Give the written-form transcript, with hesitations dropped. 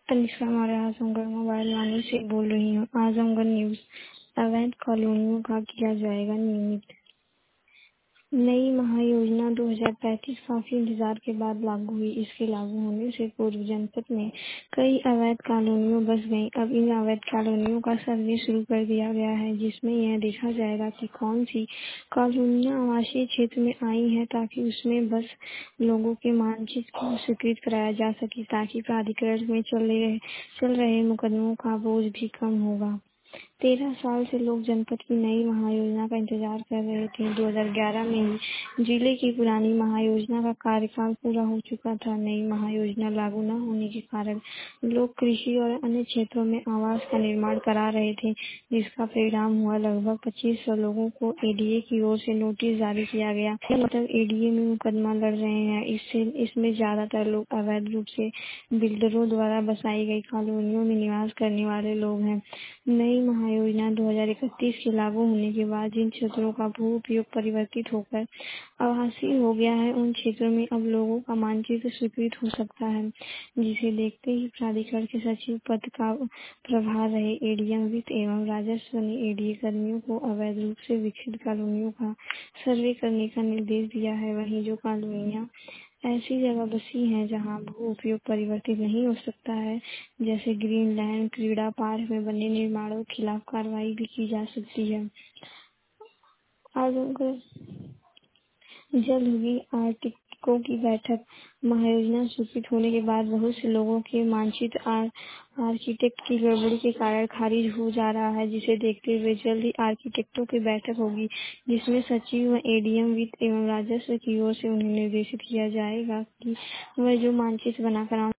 Tanishka Maurya Azamgarh mobile Vani से बोल रही हूँ। आजमगढ़ न्यूज। अवैध कॉलोनियों का किया जाएगा नियमित। नई महायोजना 2035 काफी इंतजार के बाद लागू हुई। इसके लागू होने से पूर्व जनपद में कई अवैध कॉलोनियां बस गईं। अब इन अवैध कॉलोनियों का सर्वे शुरू कर दिया गया है, जिसमें यह देखा जाएगा कि कौन सी कॉलोनियां आवासीय क्षेत्र में आई हैं, ताकि उसमें बस लोगों के मानचित्र को स्वीकृत कराया जा सके, ताकि प्राधिकरण में चल रहे मुकदमों का बोझ भी कम होगा। 13 साल से लोग जनपद की नई महायोजना का इंतजार कर रहे थे। 2011 में ही जिले की पुरानी महायोजना का कार्यकाल पूरा हो चुका था। नई महायोजना लागू न होने के कारण लोग कृषि और अन्य क्षेत्रों में आवास का निर्माण करा रहे थे, जिसका परिणाम हुआ लगभग 2500 लोगों को एडीए की ओर से नोटिस जारी किया गया। मतलब एडीए में मुकदमा लड़ रहे हैं। इसमें ज्यादातर लोग अवैध रूप से बिल्डरों द्वारा बसाई गई कॉलोनियों में निवास करने वाले लोग हैं। नई महायोजना 2031 के लागू होने के बाद जिन क्षेत्रों का भू उपयोग परिवर्तित होकर आवासीय हो गया है, उन क्षेत्रों में अब लोगों का मानचित्र स्वीकृत हो सकता है, जिसे देखते ही प्राधिकरण के सचिव पद का प्रभार रहे एडीएम वित्त एवं राजस्व ने एडीए कर्मियों को अवैध रूप से विकसित कॉलोनियों का सर्वे करने का निर्देश दिया है। वहीं जो कॉलोनियां ऐसी जगह बसी हैं जहां भू उपयोग परिवर्तित नहीं हो सकता है, जैसे ग्रीन लैंड, क्रीड़ा पार्क में बने निर्माणों के खिलाफ कार्रवाई भी की जा सकती है। आजमगढ़ जल्द हुई आर्किटेक्टों की बैठक। महायोजना स्वीकृत होने के बाद बहुत से लोगों के मानचित्र आर्किटेक्ट की गड़बड़ी के कारण खारिज हो जा रहा है, जिसे देखते हुए जल्द ही आर्किटेक्टों की बैठक होगी, जिसमें सचिव व एडीएम वित्त एवं राजस्व की ओर से उन्हें निर्देशित किया जाएगा कि वह जो मानचित्र बनाकर